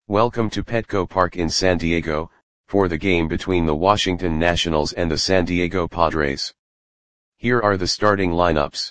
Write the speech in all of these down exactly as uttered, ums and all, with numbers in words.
Welcome to Petco Park in San Diego, for the game between the Washington Nationals and the San Diego Padres. Here are the starting lineups.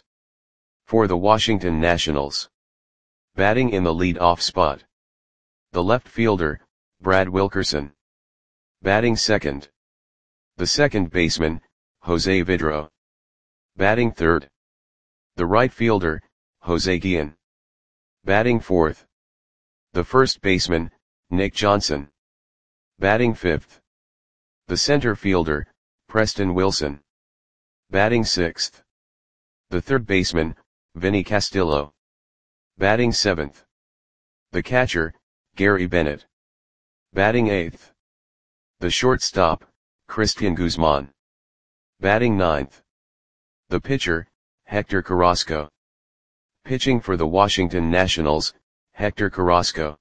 For the Washington Nationals. Batting in the lead-off spot. The left fielder, Brad Wilkerson. Batting second. The second baseman, Jose Vidro. Batting third. The right fielder, Jose Guillen. Batting fourth. The first baseman, Nick Johnson. Batting fifth. The center fielder, Preston Wilson. Batting sixth. The third baseman, Vinny Castillo. Batting seventh. The catcher, Gary Bennett. Batting eighth. The shortstop, Christian Guzman. Batting ninth. The pitcher, Hector Carrasco. Pitching for the Washington Nationals, Hector Carrasco.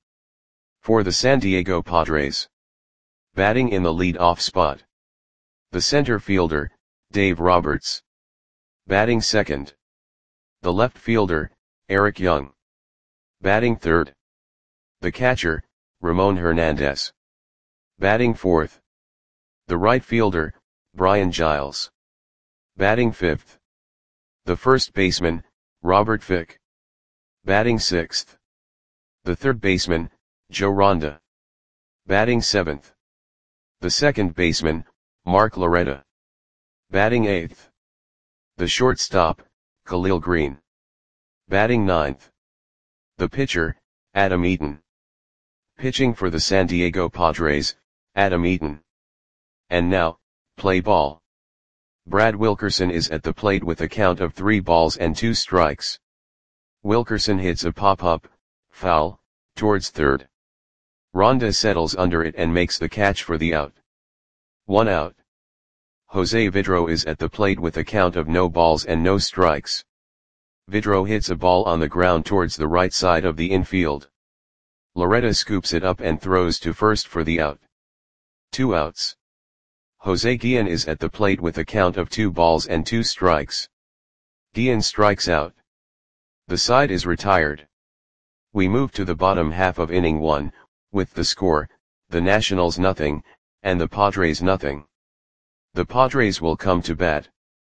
For the San Diego Padres. Batting in the lead-off spot. The center fielder, Dave Roberts. Batting second. The left fielder, Eric Young. Batting third. The catcher, Ramon Hernandez. Batting fourth. The right fielder, Brian Giles. Batting fifth. The first baseman, Robert Fick. Batting sixth. The third baseman, Joe Ronda. Batting seventh. The second baseman, Mark Loretta. Batting eighth. The shortstop, Khalil Green. Batting ninth. The pitcher, Adam Eaton. Pitching for the San Diego Padres, Adam Eaton. And now, play ball. Brad Wilkerson is at the plate with a count of three balls and two strikes. Wilkerson hits a pop-up, foul, towards third. Ronda settles under it and makes the catch for the out. One out. Jose Vidro is at the plate with a count of no balls and no strikes. Vidro hits a ball on the ground towards the right side of the infield. Loretta scoops it up and throws to first for the out. Two outs. Jose Guillen is at the plate with a count of two balls and two strikes. Guillen strikes out. The side is retired. We move to the bottom half of inning one, with the score, the Nationals nothing, and the Padres nothing. The Padres will come to bat.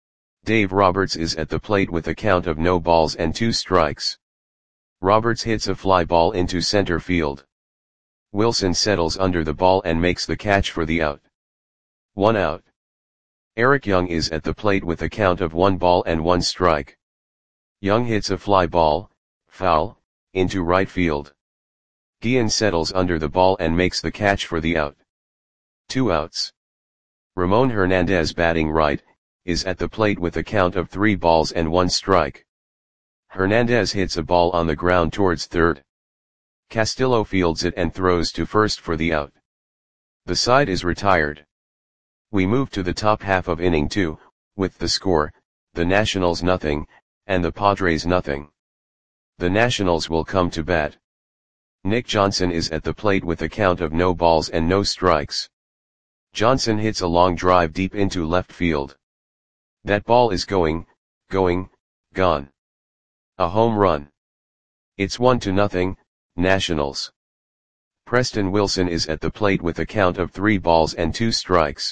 Dave Roberts is at the plate with a count of no balls and two strikes. Roberts hits a fly ball into center field. Wilson settles under the ball and makes the catch for the out. One out. Eric Young is at the plate with a count of one ball and one strike. Young hits a fly ball, foul, into right field. Guillen settles under the ball and makes the catch for the out. Two outs. Ramon Hernandez, batting right, is at the plate with a count of three balls and one strike. Hernandez hits a ball on the ground towards third. Castillo fields it and throws to first for the out. The side is retired. We move to the top half of inning two, with the score, the Nationals nothing, and the Padres nothing. The Nationals will come to bat. Nick Johnson is at the plate with a count of no balls and no strikes. Johnson hits a long drive deep into left field. That ball is going, going, gone. A home run. It's one to nothing, Nationals. Preston Wilson is at the plate with a count of three balls and two strikes.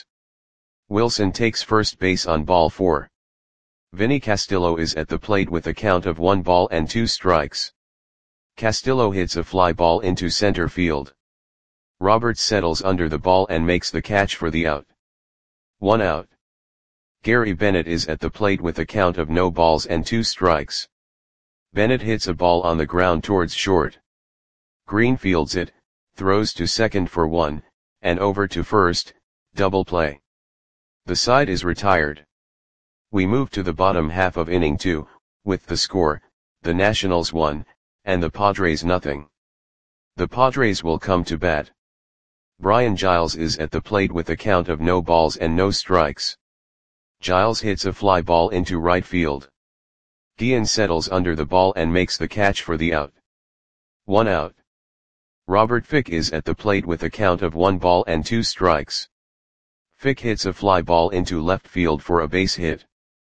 Wilson takes first base on ball four. Vinny Castillo is at the plate with a count of one ball and two strikes. Castillo hits a fly ball into center field. Roberts settles under the ball and makes the catch for the out. One out. Gary Bennett is at the plate with a count of no balls and two strikes. Bennett hits a ball on the ground towards short. Green fields it, throws to second for one, and over to first, double play. The side is retired. We move to the bottom half of inning two, with the score, the Nationals one, and the Padres nothing. The Padres will come to bat. Brian Giles is at the plate with a count of no balls and no strikes. Giles hits a fly ball into right field. Guillen settles under the ball and makes the catch for the out. One out. Robert Fick is at the plate with a count of one ball and two strikes. Fick hits a fly ball into left field for a base hit.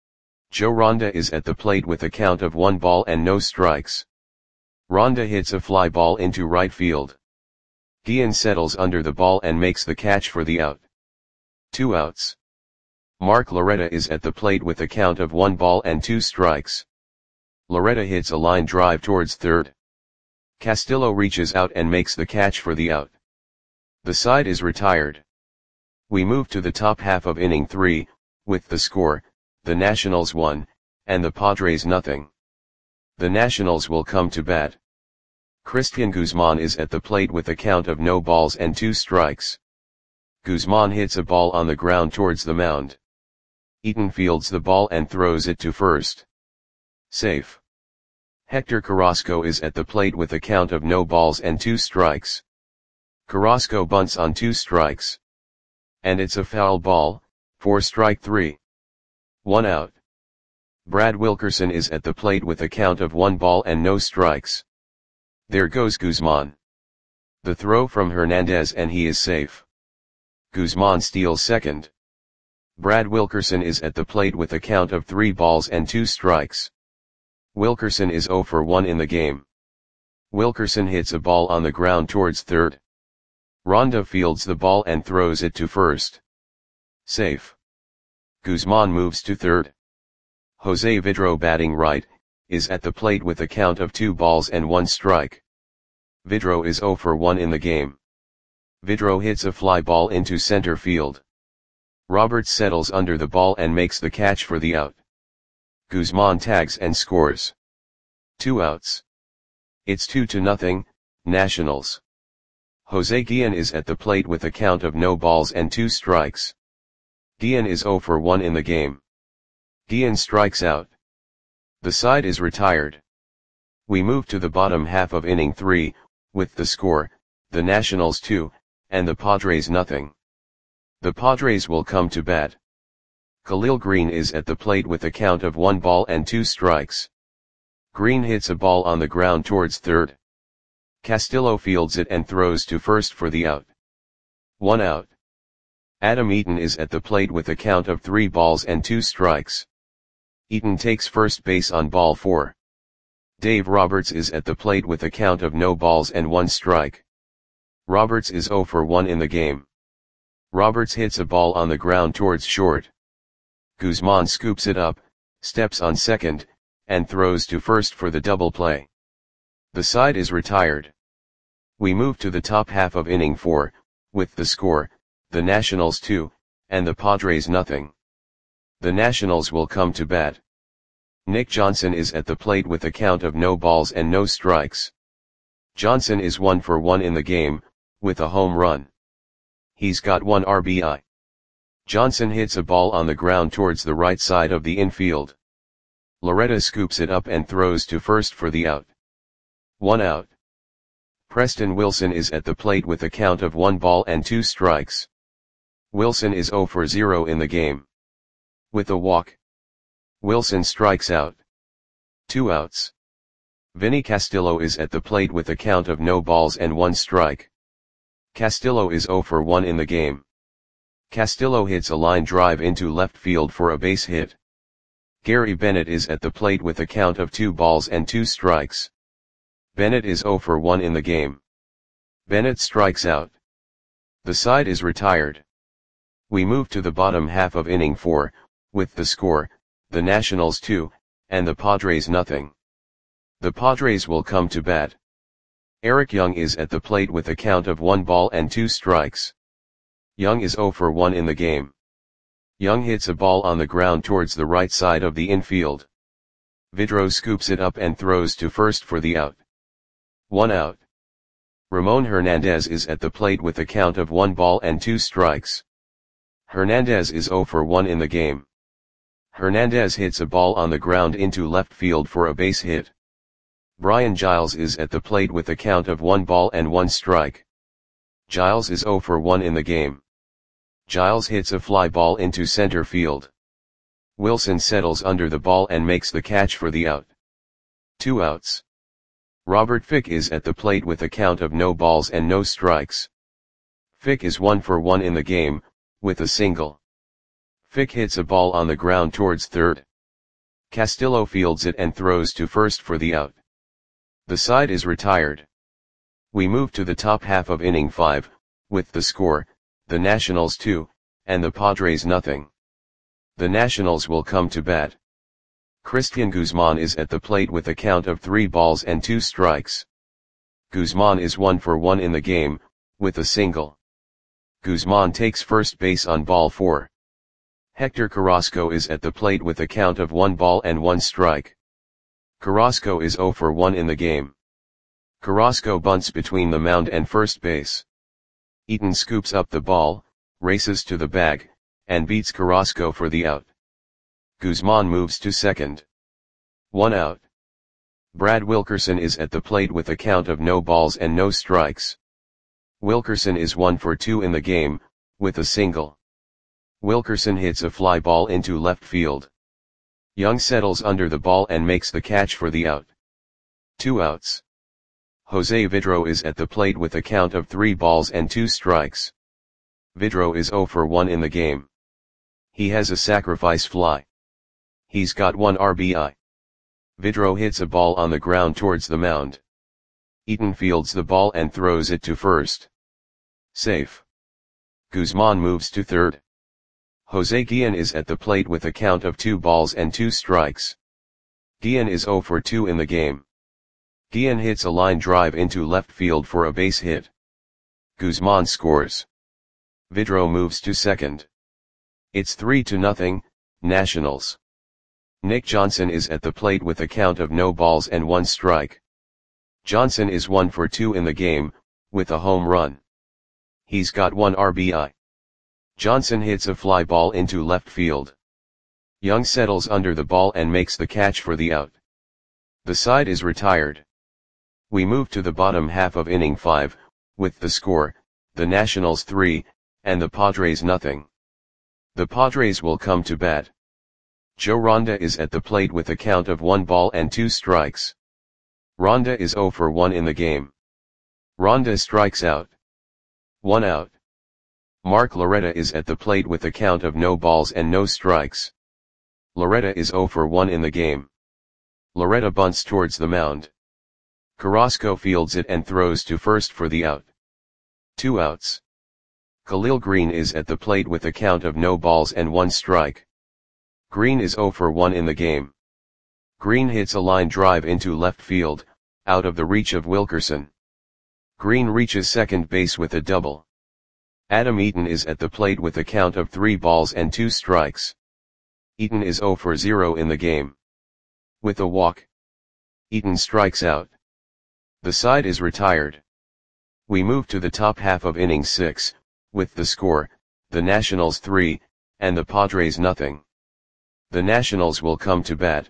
Joe Ronda is at the plate with a count of one ball and no strikes. Ronda hits a fly ball into right field. Guillen settles under the ball and makes the catch for the out. Two outs. Mark Loretta is at the plate with a count of one ball and two strikes. Loretta hits a line drive towards third. Castillo reaches out and makes the catch for the out. The side is retired. We move to the top half of inning three, with the score, the Nationals one, and the Padres nothing. The Nationals will come to bat. Christian Guzman is at the plate with a count of no balls and two strikes. Guzman hits a ball on the ground towards the mound. Eaton fields the ball and throws it to first. Safe. Hector Carrasco is at the plate with a count of no balls and two strikes. Carrasco bunts on two strikes. And it's a foul ball, for strike three. One out. Brad Wilkerson is at the plate with a count of one ball and no strikes. There goes Guzman. The throw from Hernandez and he is safe. Guzman steals second. Brad Wilkerson is at the plate with a count of three balls and two strikes. Wilkerson is oh for one in the game. Wilkerson hits a ball on the ground towards third. Ronda fields the ball and throws it to first. Safe. Guzman moves to third. Jose Vidro, batting right, is at the plate with a count of two balls and one strike. Vidro is oh for one in the game. Vidro hits a fly ball into center field. Roberts settles under the ball and makes the catch for the out. Guzman tags and scores. Two outs. It's two to nothing, Nationals. Jose Guillen is at the plate with a count of no balls and two strikes. Guillen is oh for one in the game. Guillen strikes out. The side is retired. We move to the bottom half of inning three, with the score, the Nationals two, and the Padres nothing. The Padres will come to bat. Khalil Green is at the plate with a count of one ball and two strikes. Green hits a ball on the ground towards third. Castillo fields it and throws to first for the out. One out. Adam Eaton is at the plate with a count of three balls and two strikes. Eaton takes first base on ball four. Dave Roberts is at the plate with a count of no balls and one strike. Roberts is oh for one in the game. Roberts hits a ball on the ground towards short. Guzman scoops it up, steps on second, and throws to first for the double play. The side is retired. We move to the top half of inning four, with the score, the Nationals two, and the Padres nothing. The Nationals will come to bat. Nick Johnson is at the plate with a count of no balls and no strikes. Johnson is one for one in the game, with a home run. He's got one R B I. Johnson hits a ball on the ground towards the right side of the infield. Loretta scoops it up and throws to first for the out. One out. Preston Wilson is at the plate with a count of one ball and two strikes. Wilson is oh for zero in the game. With a walk, Wilson strikes out. Two outs. Vinny Castillo is at the plate with a count of no balls and one strike. Castillo is oh for one in the game. Castillo hits a line drive into left field for a base hit. Gary Bennett is at the plate with a count of two balls and two strikes. Bennett is oh for one in the game. Bennett strikes out. The side is retired. We move to the bottom half of inning four, with the score, the Nationals two, and the Padres nothing. The Padres will come to bat. Eric Young is at the plate with a count of one ball and two strikes. Young is oh for one in the game. Young hits a ball on the ground towards the right side of the infield. Vidro scoops it up and throws to first for the out. One out. Ramon Hernandez is at the plate with a count of one ball and two strikes. Hernandez is oh for one in the game. Hernandez hits a ball on the ground into left field for a base hit. Brian Giles is at the plate with a count of one ball and one strike. Giles is oh for one in the game. Giles hits a fly ball into center field. Wilson settles under the ball and makes the catch for the out. Two outs. Robert Fick is at the plate with a count of no balls and no strikes. Fick is one for one in the game, with a single. Fick hits a ball on the ground towards third. Castillo fields it and throws to first for the out. The side is retired. We move to the top half of inning five, with the score, the Nationals two, and the Padres nothing. The Nationals will come to bat. Cristian Guzman is at the plate with a count of three balls and two strikes. Guzman is one for one in the game, with a single. Guzman takes first base on ball four. Hector Carrasco is at the plate with a count of one ball and one strike. Carrasco is zero for one in the game. Carrasco bunts between the mound and first base. Eaton scoops up the ball, races to the bag, and beats Carrasco for the out. Guzman moves to second. One out. Brad Wilkerson is at the plate with a count of no balls and no strikes. Wilkerson is one for two in the game, with a single. Wilkerson hits a fly ball into left field. Young settles under the ball and makes the catch for the out. Two outs. Jose Vidro is at the plate with a count of three balls and two strikes. Vidro is zero for one in the game. He has a sacrifice fly. He's got one R B I. Vidro hits a ball on the ground towards the mound. Eaton fields the ball and throws it to first. Safe. Guzman moves to third. Jose Guillen is at the plate with a count of two balls and two strikes. Guillen is zero for two in the game. Guillen hits a line drive into left field for a base hit. Guzman scores. Vidro moves to second. It's three to nothing, Nationals. Nick Johnson is at the plate with a count of no balls and one strike. Johnson is one for two in the game, with a home run. He's got one R B I. Johnson hits a fly ball into left field. Young settles under the ball and makes the catch for the out. The side is retired. We move to the bottom half of inning five, with the score, the Nationals three, and the Padres nothing. The Padres will come to bat. Joe Ronda is at the plate with a count of one ball and two strikes. Ronda is zero for one in the game. Ronda strikes out. One out. Mark Loretta is at the plate with a count of no balls and no strikes. Loretta is zero for one in the game. Loretta bunts towards the mound. Carrasco fields it and throws to first for the out. Two outs. Khalil Green is at the plate with a count of no balls and one strike. Green is zero for one in the game. Green hits a line drive into left field, out of the reach of Wilkerson. Green reaches second base with a double. Adam Eaton is at the plate with a count of three balls and two strikes. Eaton is zero for zero in the game. With a walk, Eaton strikes out. The side is retired. We move to the top half of inning six, with the score, the Nationals three, and the Padres nothing. The Nationals will come to bat.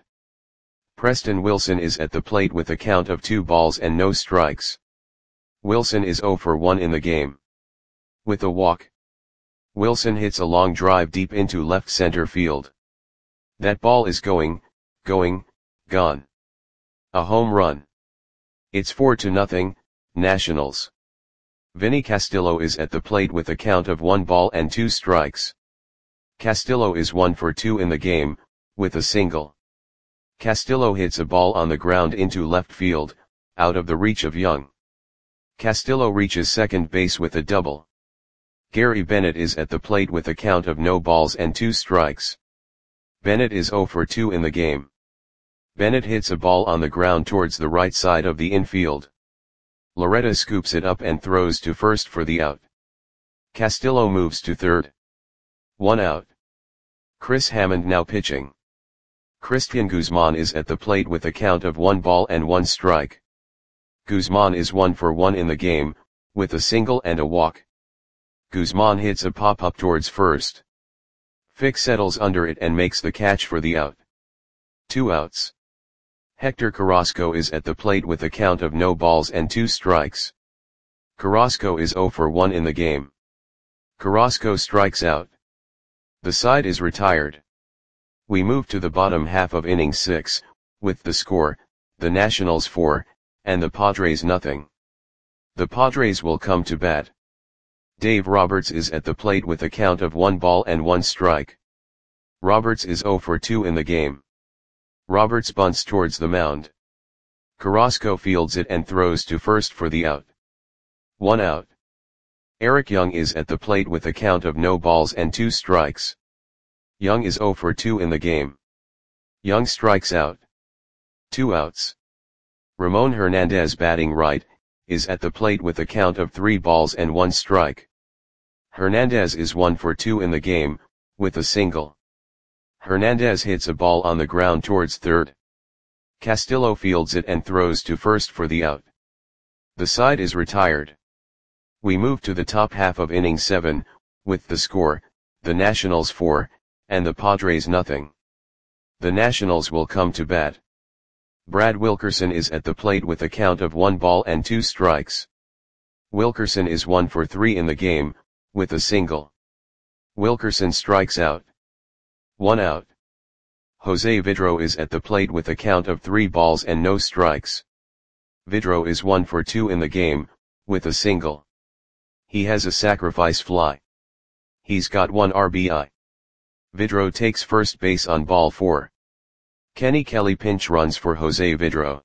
Preston Wilson is at the plate with a count of two balls and no strikes. Wilson is zero for one in the game. With a walk, Wilson hits a long drive deep into left center field. That ball is going, going, gone. A home run. It's four to nothing, Nationals. Vinny Castillo is at the plate with a count of one ball and two strikes. Castillo is one for two in the game, with a single. Castillo hits a ball on the ground into left field, out of the reach of Young. Castillo reaches second base with a double. Gary Bennett is at the plate with a count of no balls and two strikes. Bennett is zero for two in the game. Bennett hits a ball on the ground towards the right side of the infield. Loretta scoops it up and throws to first for the out. Castillo moves to third. One out. Chris Hammond now pitching. Cristian Guzman is at the plate with a count of one ball and one strike. Guzman is one for one in the game, with a single and a walk. Guzman hits a pop-up towards first. Fick settles under it and makes the catch for the out. Two outs. Hector Carrasco is at the plate with a count of no balls and two strikes. Carrasco is zero for one in the game. Carrasco strikes out. The side is retired. We move to the bottom half of inning six, with the score, the Nationals four, and the Padres nothing. The Padres will come to bat. Dave Roberts is at the plate with a count of one ball and one strike. Roberts is zero for two in the game. Roberts bunts towards the mound. Carrasco fields it and throws to first for the out. One out. Eric Young is at the plate with a count of no balls and two strikes. Young is zero for two in the game. Young strikes out. Two outs. Ramon Hernandez, batting right, is at the plate with a count of three balls and one strike. Hernandez is one for two in the game, with a single. Hernandez hits a ball on the ground towards third. Castillo fields it and throws to first for the out. The side is retired. We move to the top half of inning seven, with the score, the Nationals four, and the Padres nothing. The Nationals will come to bat. Brad Wilkerson is at the plate with a count of one ball and two strikes. Wilkerson is one for three in the game, with a single. Wilkerson strikes out. One out. Jose Vidro is at the plate with a count of three balls and no strikes. Vidro is one for two in the game, with a single. He has a sacrifice fly. He's got one R B I. Vidro takes first base on ball four. Kenny Kelly pinch runs for Jose Vidro.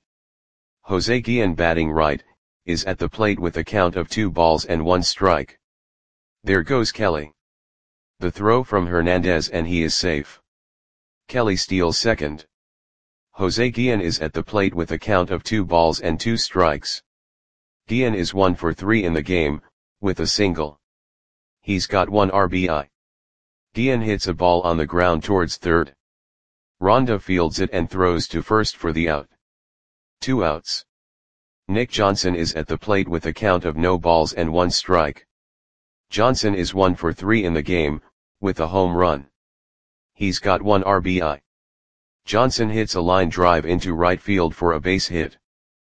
Jose Guillen, batting right, is at the plate with a count of two balls and one strike. There goes Kelly. The throw from Hernandez and he is safe. Kelly steals second. Jose Guillen is at the plate with a count of two balls and two strikes. Guillen is one for three in the game, with a single. He's got one R B I. Guillen hits a ball on the ground towards third. Ronda fields it and throws to first for the out. Two outs. Nick Johnson is at the plate with a count of no balls and one strike. Johnson is one for three in the game, with a home run. He's got one R B I. Johnson hits a line drive into right field for a base hit.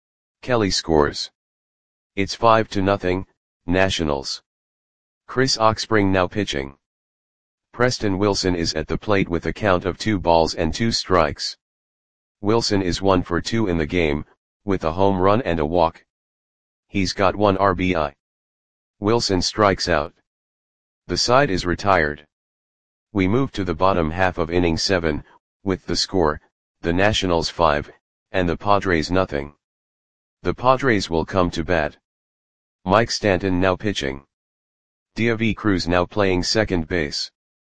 Kelly scores. It's five to nothing, Nationals. Chris Oxspring now pitching. Preston Wilson is at the plate with a count of two balls and two strikes. Wilson is one for two in the game, with a home run and a walk. He's got one R B I. Wilson strikes out. The side is retired. We move to the bottom half of inning seven, with the score, the Nationals five, and the Padres nothing. The Padres will come to bat. Mike Stanton now pitching. Deivi Cruz now playing second base.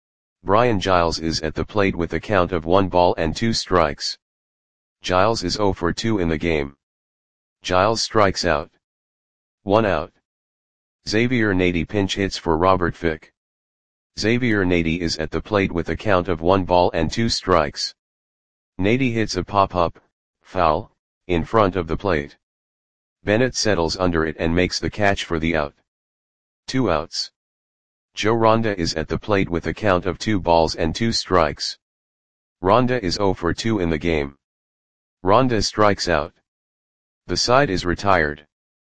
Brian Giles is at the plate with a count of one ball and two strikes. Giles is zero for two in the game. Giles strikes out. One out. Xavier Nady pinch hits for Robert Fick. Xavier Nady is at the plate with a count of one ball and two strikes. Nady hits a pop-up, foul, in front of the plate. Bennett settles under it and makes the catch for the out. Two outs. Joe Ronda is at the plate with a count of two balls and two strikes. Ronda is zero for two in the game. Ronda strikes out. The side is retired.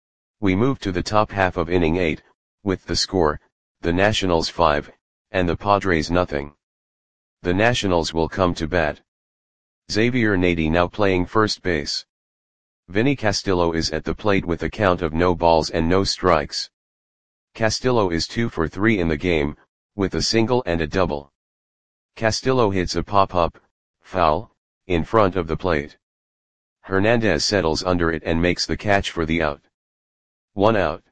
We move to the top half of inning eight, with the score, the Nationals five, and the Padres nothing. The Nationals will come to bat. Xavier Nady now playing first base. Vinny Castillo is at the plate with a count of no balls and no strikes. Castillo is two for three in the game, with a single and a double. Castillo hits a pop-up, foul, in front of the plate. Hernandez settles under it and makes the catch for the out. One out.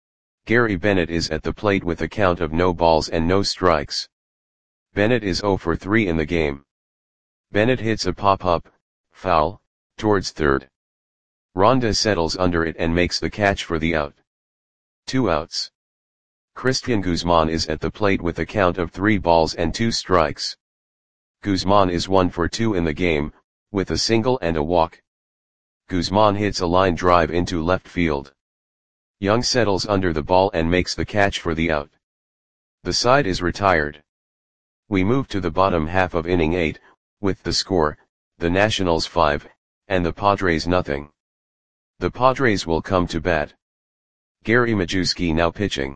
Gary Bennett is at the plate with a count of no balls and no strikes. Bennett is zero for three in the game. Bennett hits a pop-up, foul, towards third. Ronda settles under it and makes the catch for the out. Two outs. Christian Guzman is at the plate with a count of three balls and two strikes. Guzman is one for two in the game, with a single and a walk. Guzman hits a line drive into left field. Young settles under the ball and makes the catch for the out. The side is retired. We move to the bottom half of inning eight, with the score, the Nationals five, and the Padres nothing. The Padres will come to bat. Gary Majewski now pitching.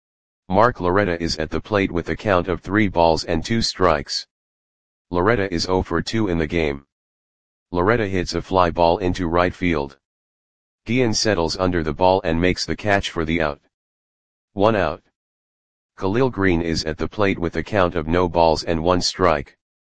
Mark Loretta is at the plate with a count of three balls and two strikes. Loretta is zero for two in the game. Loretta hits a fly ball into right field. Guillen settles under the ball and makes the catch for the out. One out. Khalil Green is at the plate with a count of no balls and one strike.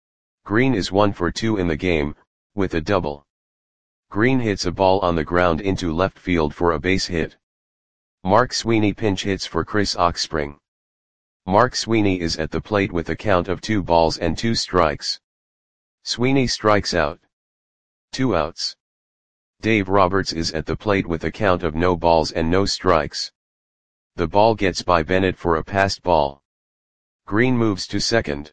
Green is one for two in the game, with a double. Green hits a ball on the ground into left field for a base hit. Mark Sweeney pinch hits for Chris Oxspring. Mark Sweeney is at the plate with a count of two balls and two strikes. Sweeney strikes out. Two outs. Dave Roberts is at the plate with a count of no balls and no strikes. The ball gets by Bennett for a passed ball. Green moves to second.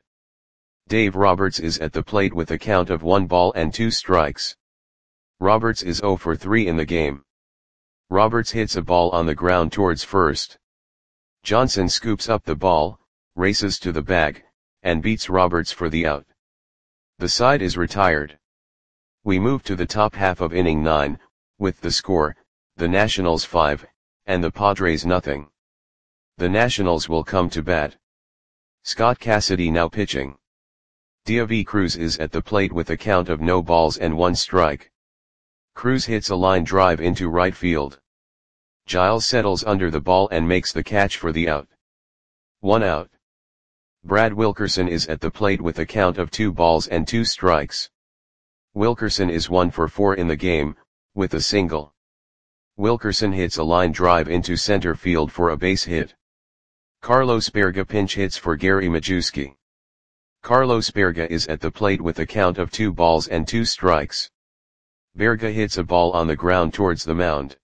Dave Roberts is at the plate with a count of one ball and two strikes. Roberts is oh for three in the game. Roberts hits a ball on the ground towards first. Johnson scoops up the ball, races to the bag, and beats Roberts for the out. The side is retired. We move to the top half of inning nine, with the score, the Nationals five, and the Padres nothing. The Nationals will come to bat. Scott Cassidy now pitching. Deivi Cruz is at the plate with a count of no balls and one strike. Cruz hits a line drive into right field. Giles settles under the ball and makes the catch for the out. One out. Brad Wilkerson is at the plate with a count of two balls and two strikes. Wilkerson is one for four in the game, with a single. Wilkerson hits a line drive into center field for a base hit. Carlos Berga pinch hits for Gary Majewski. Carlos Berga is at the plate with a count of two balls and two strikes. Berga hits a ball on the ground towards the mound.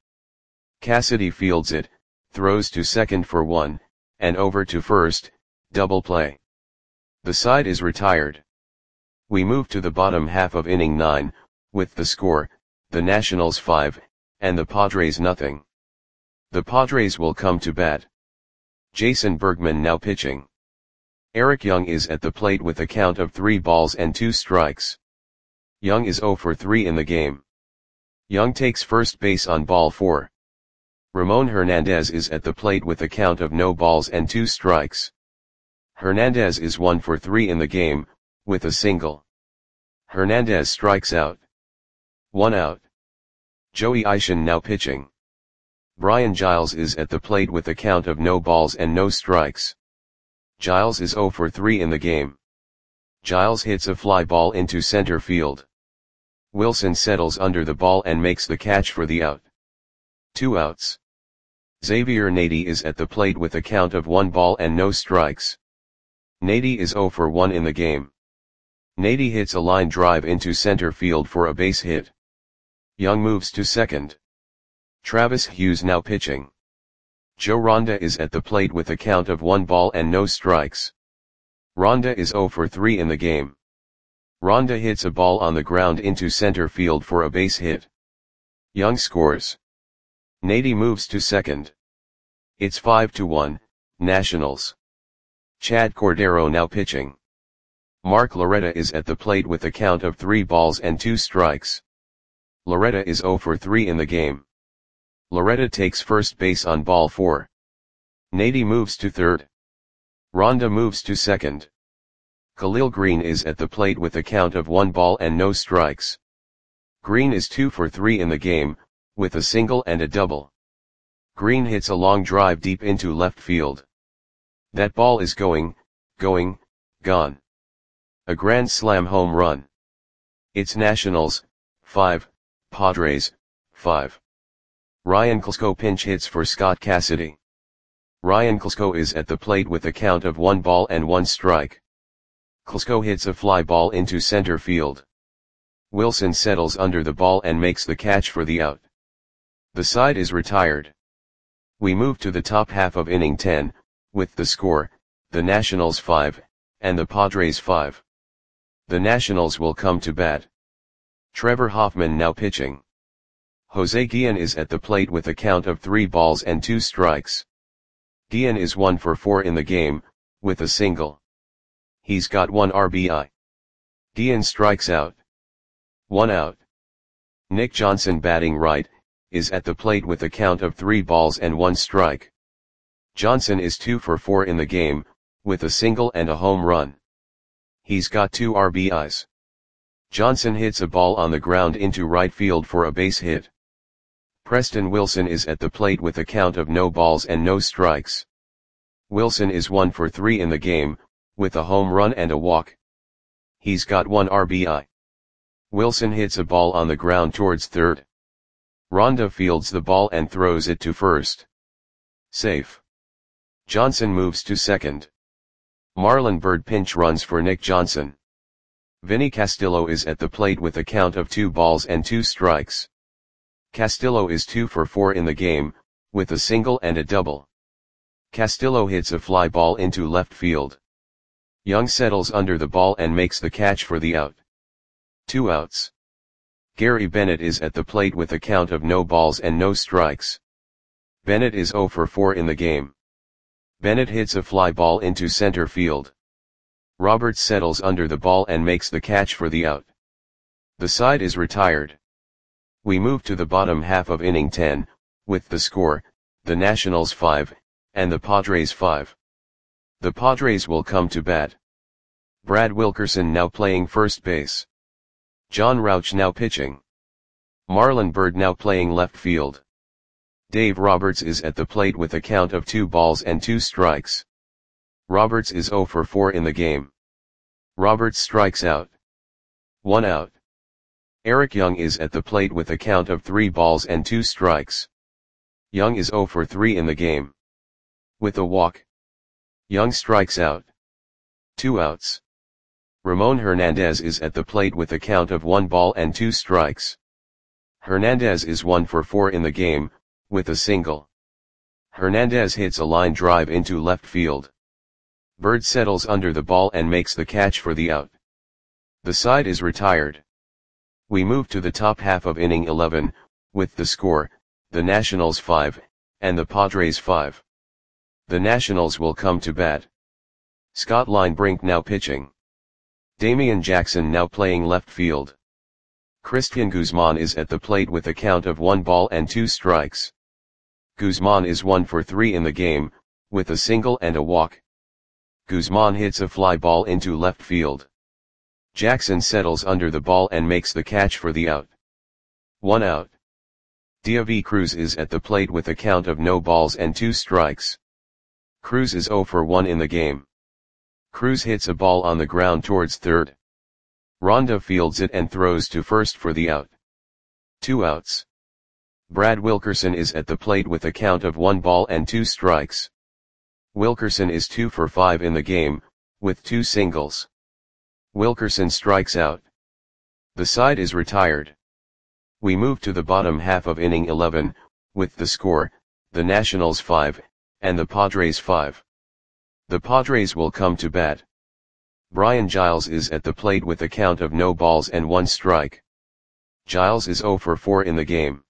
Cassidy fields it, throws to second for one, and over to first, double play. The side is retired. We move to the bottom half of inning nine, with the score, the Nationals five, and the Padres nothing. The Padres will come to bat. Jason Bergman now pitching. Eric Young is at the plate with a count of three balls and two strikes. Young is oh for three in the game. Young takes first base on ball four. Ramon Hernandez is at the plate with a count of no balls and two strikes. Hernandez is one for three in the game, with a single. Hernandez strikes out. One out. Joey Ishii now pitching. Brian Giles is at the plate with a count of no balls and no strikes. Giles is oh for three in the game. Giles hits a fly ball into center field. Wilson settles under the ball and makes the catch for the out. Two outs. Xavier Nady is at the plate with a count of one ball and no strikes. Nady is oh for one in the game. Nady hits a line drive into center field for a base hit. Young moves to second. Travis Hughes now pitching. Joe Ronda is at the plate with a count of one ball and no strikes. Ronda is oh for three in the game. Ronda hits a ball on the ground into center field for a base hit. Young scores. Nady moves to second. It's five to one, Nationals. Chad Cordero now pitching. Mark Loretta is at the plate with a count of three balls and two strikes. Loretta is oh for three in the game. Loretta takes first base on ball four. Nady moves to third. Ronda moves to second. Khalil Green is at the plate with a count of one ball and no strikes. Green is two for three in the game, with a single and a double. Green hits a long drive deep into left field. That ball is going, going, gone. A grand slam home run. It's Nationals, five, Padres, five. Ryan Klesko pinch hits for Scott Cassidy. Ryan Klesko is at the plate with a count of one ball and one strike. Klesko hits a fly ball into center field. Wilson settles under the ball and makes the catch for the out. The side is retired. We move to the top half of inning ten, with the score, the Nationals five, and the Padres five. The Nationals will come to bat. Trevor Hoffman now pitching. Jose Guillen is at the plate with a count of three balls and two strikes. Guillen is one for four in the game, with a single. He's got one R B I. Guillen strikes out. One out. Nick Johnson batting right, is at the plate with a count of three balls and one strike. Johnson is two for four in the game, with a single and a home run. He's got two R B Is. Johnson hits a ball on the ground into right field for a base hit. Preston Wilson is at the plate with a count of no balls and no strikes. Wilson is one for three in the game, with a home run and a walk. He's got one R B I. Wilson hits a ball on the ground towards third. Ronda fields the ball and throws it to first. Safe. Johnson moves to second. Marlon Byrd pinch runs for Nick Johnson. Vinny Castillo is at the plate with a count of two balls and two strikes. Castillo is two for four in the game, with a single and a double. Castillo hits a fly ball into left field. Young settles under the ball and makes the catch for the out. Two outs. Gary Bennett is at the plate with a count of no balls and no strikes. Bennett is zero for four in the game. Bennett hits a fly ball into center field. Roberts settles under the ball and makes the catch for the out. The side is retired. We move to the bottom half of inning ten, with the score, the Nationals five, and the Padres five. The Padres will come to bat. Brad Wilkerson now playing first base. John Rauch now pitching. Marlon Byrd now playing left field. Dave Roberts is at the plate with a count of two balls and two strikes. Roberts is zero for four in the game. Roberts strikes out. One out. Eric Young is at the plate with a count of three balls and two strikes. Young is zero for three in the game. With a walk. Young strikes out. Two outs. Ramon Hernandez is at the plate with a count of one ball and two strikes. Hernandez is one for four in the game, with a single. Hernandez hits a line drive into left field. Byrd settles under the ball and makes the catch for the out. The side is retired. We move to the top half of inning eleven, with the score, the Nationals five, and the Padres five. The Nationals will come to bat. Scott Linebrink now pitching. Damian Jackson now playing left field. Christian Guzman is at the plate with a count of one ball and two strikes. Guzman is one for three in the game, with a single and a walk. Guzman hits a fly ball into left field. Jackson settles under the ball and makes the catch for the out. One out. Deivi Cruz is at the plate with a count of no balls and two strikes. Cruz is zero for one in the game. Cruz hits a ball on the ground towards third. Ronda fields it and throws to first for the out. Two outs. Brad Wilkerson is at the plate with a count of one ball and two strikes. Wilkerson is two for five in the game, with two singles. Wilkerson strikes out. The side is retired. We move to the bottom half of inning eleven, with the score, the Nationals five, and the Padres five. The Padres will come to bat. Brian Giles is at the plate with a count of no balls and one strike. Giles is zero for four in the game.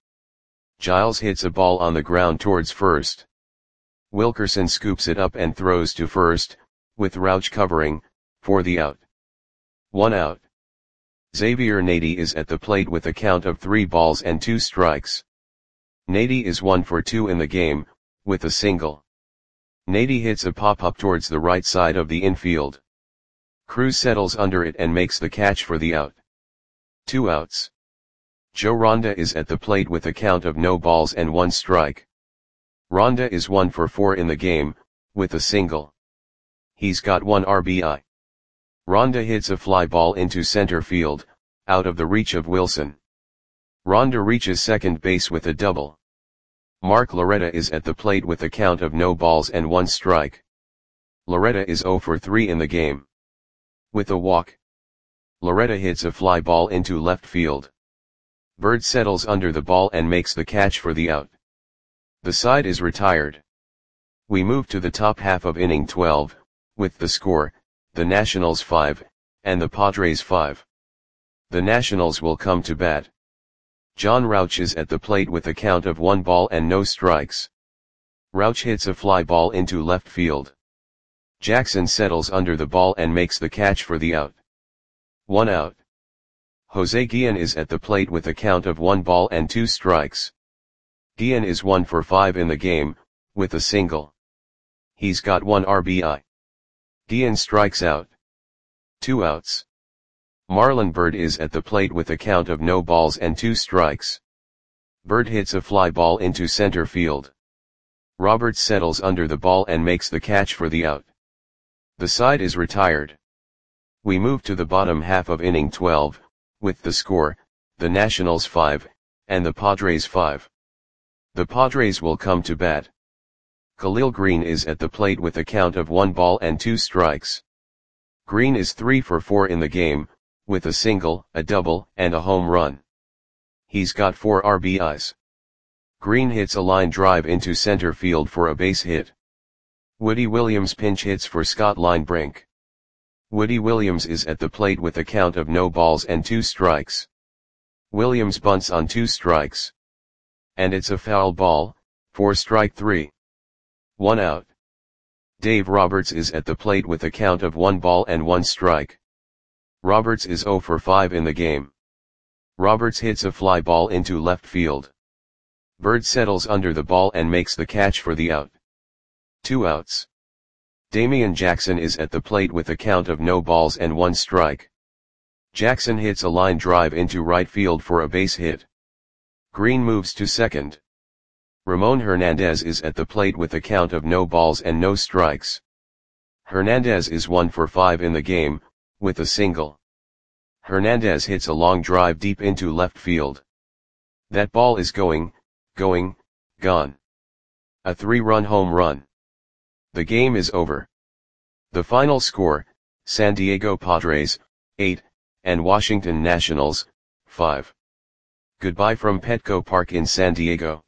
Giles hits a ball on the ground towards first. Wilkerson scoops it up and throws to first, with Rauch covering, for the out. One out. Xavier Nady is at the plate with a count of three balls and two strikes. Nady is one for two in the game, with a single. Nady hits a pop-up towards the right side of the infield. Cruz settles under it and makes the catch for the out. Two outs. Joe Ronda is at the plate with a count of no balls and one strike. Ronda is one for four in the game, with a single. He's got one R B I. Ronda hits a fly ball into center field, out of the reach of Wilson. Ronda reaches second base with a double. Mark Loretta is at the plate with a count of no balls and one strike. Loretta is zero for three in the game. With a walk. Loretta hits a fly ball into left field. Byrd settles under the ball and makes the catch for the out. The side is retired. We move to the top half of inning twelve, with the score, the Nationals five, and the Padres five. The Nationals will come to bat. John Rauch is at the plate with a count of one ball and no strikes. Rauch hits a fly ball into left field. Jackson settles under the ball and makes the catch for the out. One out. Jose Guillen is at the plate with a count of one ball and two strikes. Guillen is one for five in the game, with a single. He's got one R B I. Guillen strikes out. Two outs. Marlon Byrd is at the plate with a count of no balls and two strikes. Byrd hits a fly ball into center field. Roberts settles under the ball and makes the catch for the out. The side is retired. We move to the bottom half of inning twelve, with the score, the Nationals five, and the Padres five. The Padres will come to bat. Khalil Greene is at the plate with a count of one ball and two strikes. Greene is three for four in the game, with a single, a double, and a home run. He's got four R B Is. Greene hits a line drive into center field for a base hit. Woody Williams pinch hits for Scott Linebrink. Woody Williams is at the plate with a count of no balls and two strikes. Williams bunts on two strikes. And it's a foul ball, for strike three. One out. Dave Roberts is at the plate with a count of one ball and one strike. Roberts is zero for five in the game. Roberts hits a fly ball into left field. Bird settles under the ball and makes the catch for the out. Two outs. Damian Jackson is at the plate with a count of no balls and one strike. Jackson hits a line drive into right field for a base hit. Greene moves to second. Ramon Hernandez is at the plate with a count of no balls and no strikes. Hernandez is one for five in the game, with a single. Hernandez hits a long drive deep into left field. That ball is going, going, gone. A three-run home run. The game is over. The final score, San Diego Padres, eight, and Washington Nationals, five. Goodbye from Petco Park in San Diego.